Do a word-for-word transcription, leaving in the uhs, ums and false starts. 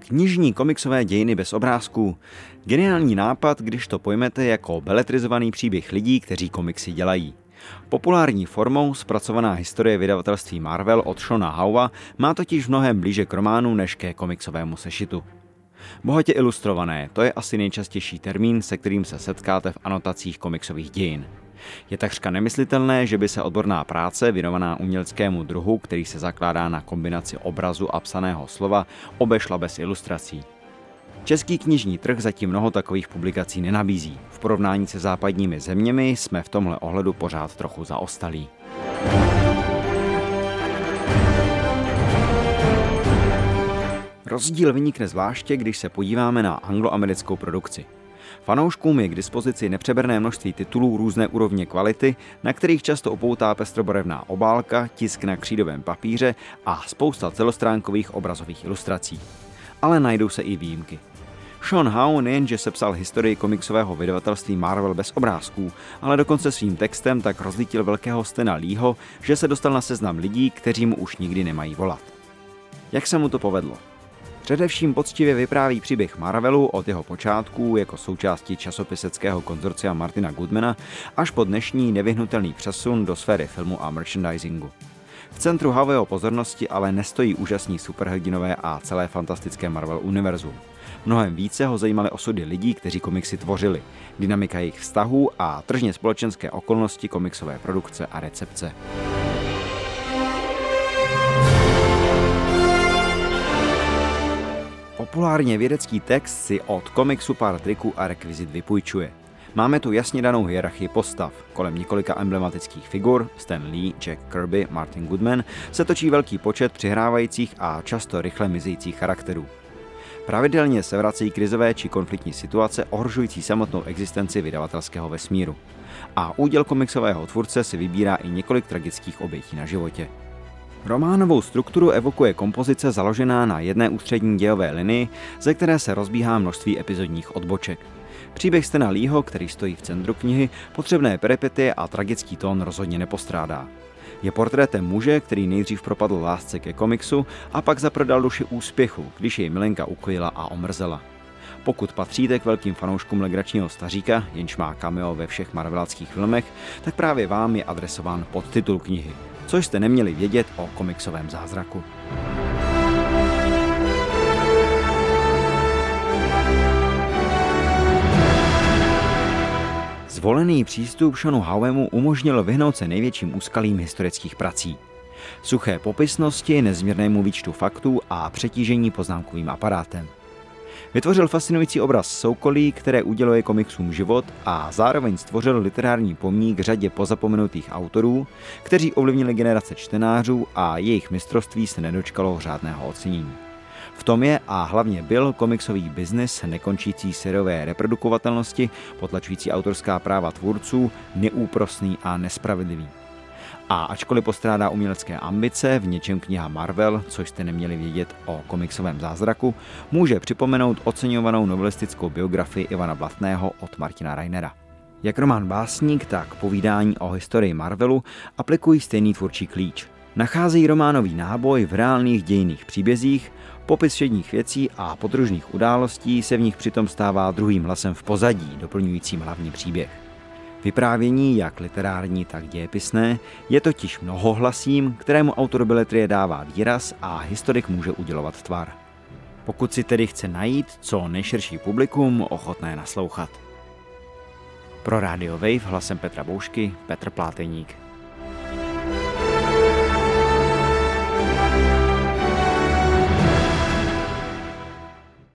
Knižní komiksové dějiny bez obrázků. Geniální nápad, když to pojmete jako beletrizovaný příběh lidí, kteří komiksy dělají. Populární formou zpracovaná historie vydavatelství Marvel od Shona Howa má totiž mnohem blíže k románu než ke komiksovému sešitu. Bohatě ilustrované, to je asi nejčastější termín, se kterým se setkáte v anotacích komiksových dějin. Je takřka nemyslitelné, že by se odborná práce věnovaná uměleckému druhu, který se zakládá na kombinaci obrazu a psaného slova, obešla bez ilustrací. Český knižní trh zatím mnoho takových publikací nenabízí. V porovnání se západními zeměmi jsme v tomhle ohledu pořád trochu zaostalí. Rozdíl vynikne zvláště, když se podíváme na angloamerickou produkci. Fanouškům je k dispozici nepřeberné množství titulů různé úrovně kvality, na kterých často upoutá pestrobarevná obálka, tisk na křídovém papíře a spousta celostránkových obrazových ilustrací. Ale najdou se i výjimky. Shon Howe nejenže sepsal historii komiksového vydavatelství Marvel bez obrázků, ale dokonce svým textem tak rozlítil velkého Stana Leeho, že se dostal na seznam lidí, kteří mu už nikdy nemají volat. Jak se mu to povedlo? Především poctivě vypráví příběh Marvelu od jeho počátků jako součástí časopiseckého konzorcia Martina Goodmana až po dnešní nevyhnutelný přesun do sféry filmu a merchandisingu. V centru Howeho pozornosti ale nestojí úžasní superhrdinové a celé fantastické Marvel univerzum. Mnohem více ho zajímaly osudy lidí, kteří komiksy tvořili, dynamika jejich vztahů a tržně společenské okolnosti komiksové produkce a recepce. Populárně vědecký text si od komiksu pár triků a rekvizit vypůjčuje. Máme tu jasně danou hierarchii postav. Kolem několika emblematických figur, Stan Lee, Jack Kirby, Martin Goodman, se točí velký počet přihrávajících a často rychle mizejících charakterů. Pravidelně se vracejí krizové či konfliktní situace ohrožující samotnou existenci vydavatelského vesmíru. A úděl komiksového tvůrce si vybírá i několik tragických obětí na životě. Románovou strukturu evokuje kompozice založená na jedné ústřední dějové linii, ze které se rozbíhá množství epizodních odboček. Příběh Stana Leeho, který stojí v centru knihy, potřebné peripetie a tragický tón rozhodně nepostrádá. Je portrétem muže, který nejdřív propadl lásce ke komiksu a pak zaprodal duši úspěchu, když jej milenka ukojila a omrzela. Pokud patříte k velkým fanouškům legračního staříka, jenž má cameo ve všech marveláckých filmech, tak právě vám je adresován podtitul knihy, což jste neměli vědět o komiksovém zázraku. Zvolený přístup Shonu Howemu umožnil vyhnout se největším úskalím historických prací. Suché popisnosti, nezměrnému výčtu faktů a přetížení poznámkovým aparátem. Vytvořil fascinující obraz soukolí, které uděluje komiksům život a zároveň stvořil literární pomník řadě pozapomenutých autorů, kteří ovlivnili generace čtenářů a jejich mistrovství se nedočkalo řádného ocenění. V tom je a hlavně byl komiksový biznis nekončící sériové reprodukovatelnosti, potlačující autorská práva tvůrců, neúprosný a nespravedlivý. A ačkoliv postrádá umělecké ambice, v něčem kniha Marvel, což jste neměli vědět o komiksovém zázraku, může připomenout oceňovanou novelistickou biografii Ivana Blatného od Martina Rainera. Jak román Básník, tak povídání o historii Marvelu aplikují stejný tvůrčí klíč. Nacházejí románový náboj v reálných dějinných příbězích, popis všedních věcí a podružných událostí se v nich přitom stává druhým hlasem v pozadí, doplňujícím hlavní příběh. Vyprávění, jak literární, tak dějepisné, je totiž mnohohlasím, kterému autor beletrie dává výraz a historik může udělovat tvar. Pokud si tedy chce najít co nejširší publikum ochotné naslouchat. Pro Radio Wave hlasem Petra Boušky, Petr Pláteník.